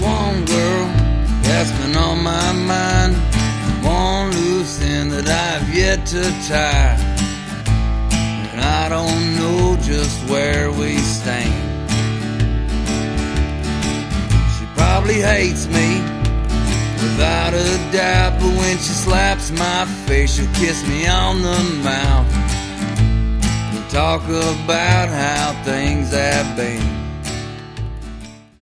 one girl that's been on my mind, one loose end that I've yet to tie, and I don't know just where we stand. She probably hates me without a doubt, but when she slaps my face, she'll kiss me on the mouth and talk about how things have been.